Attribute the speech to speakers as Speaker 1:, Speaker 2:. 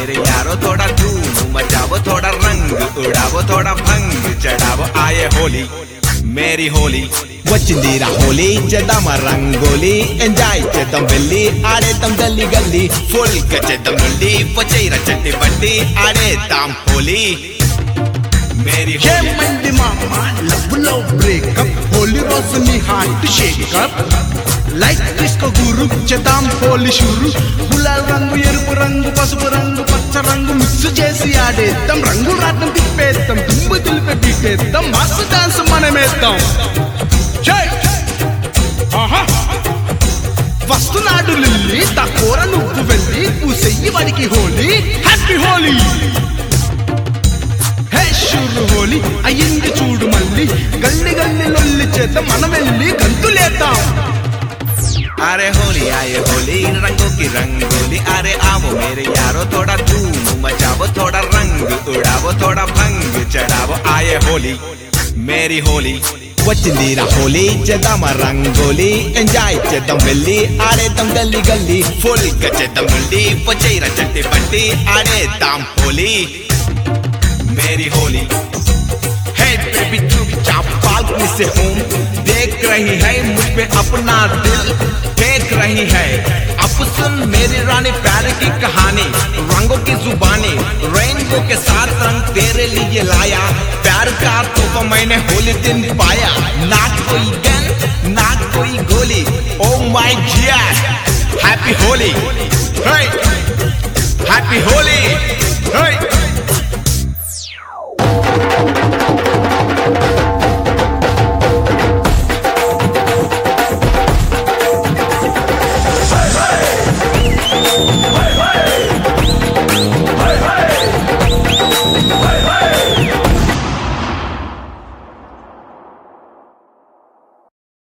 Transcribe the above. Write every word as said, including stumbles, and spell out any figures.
Speaker 1: मेरे यारो थोड़ा धूम मचाओ थोड़ा रंग उड़ावो थोड़ा भंग चढ़ावो आए होली मेरी होली వచ్చిందిరా హోలీ చేద్దాం రంగోలి ఎంజాయ్ చేద్దాం వెళ్ళి ఆడేద్దాం గల్లీ గల్లీ ఫుల్ గా చేద్దాం నుండి వచ్చేరా చెట్టి బండి ఆడేద్దాం హోలీ मेरी
Speaker 2: మంది మామ లవ్ లో బ్రేకప్ హోలీ రోజు నీ హార్ట్ షేకప్ లైక్ డిస్కో గురు చేద్దాం హోలీ షురు గులాల్ రంగు ఎరుపు రంగు పసుపు రంగు పచ్చ రంగు మిక్స్ చేసి ఆడేద్దాం రంగు రాట్నం తిప్పేద్దాం దుమ్ము దులిపే పీకేద్దాం మస్తు డాన్స్ మనమేద్దాం వస్తున్నాడు లిల్లీ తక్కువ నువ్వు వెళ్ళి పూసెయ్యి వాడికి హోలీ హ్యాపీ హోలీ హే షురు హోలీ అయ్యింది చూడు మళ్ళీ గల్లి గల్లి లొల్లి చేద్దాం మనం వెళ్ళి గంతులేద్దాం
Speaker 1: अरे होली आए होली रंगों की रंगोली अरे आओ मेरे यारो थोड़ा धूम मचाओ थोड़ा रंग उड़ावो थोड़ा भंग चढ़ावो आए होली मेरी होली వచ్చిందిరా హోలీ చేద్దాం రంగోలి ఎంజాయ్ చేద్దాం వెళ్ళి ఆడేద్దాం గల్లీ గల్లీ ఫుల్ గా చేద్దాం నుండి వచ్చేరా చెట్టి బండి ఆడేద్దాం హోలీ मेरी होली है बेबी चुपचाप बालकनी से होम देख रही है मुझ पे अपना दिल देख रही है अब सुन मेरी रानी प्यार की कहानी रंगों की जुबानी रेनबो के साथ रंग तेरे लिए लाया प्यार का तोहफा मैंने होली दिन पाया ना कोई गन ना कोई गोली oh my god happy Holi hey happy Holi hey